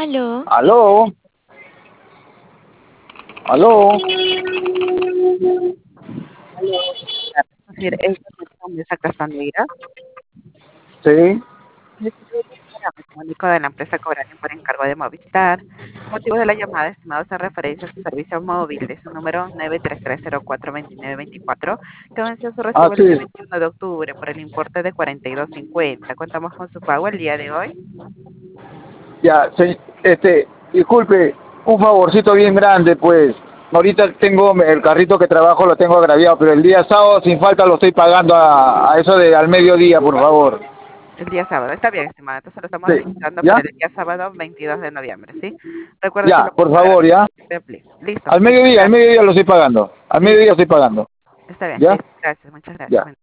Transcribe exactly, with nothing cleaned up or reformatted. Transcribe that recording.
Aló. Aló. Aló. Es decir, es de esa Castaneira. Sí. Me comunico de la empresa Cobrani por encargo de Movistar. Motivo de la llamada, estimados, en referencia a su servicio móvil de su número nueve tres tres cero cuatro dos nueve dos cuatro, que venció su Ah, recibo el día sí. veintiuno de octubre por el importe de cuarenta y dos cincuenta. Contamos con su pago el día de hoy. Ya, se- este, disculpe, un favorcito bien grande, pues. Ahorita tengo el carrito que trabajo, lo tengo agraviado, pero el día sábado sin falta lo estoy pagando a, a eso de al mediodía, por favor. El día sábado. Está bien, estimado. Entonces lo estamos Sí. registrando ¿Ya? para el día sábado veintidós de noviembre, ¿sí? Recuerde si Ya, lo por puedo pagar favor, ya. a Play. Listo. Al Muchas mediodía, al gracias. mediodía lo estoy pagando. Al Listo. mediodía estoy pagando. Está bien. ¿Ya? Listo. Gracias. Muchas gracias. Ya. Buen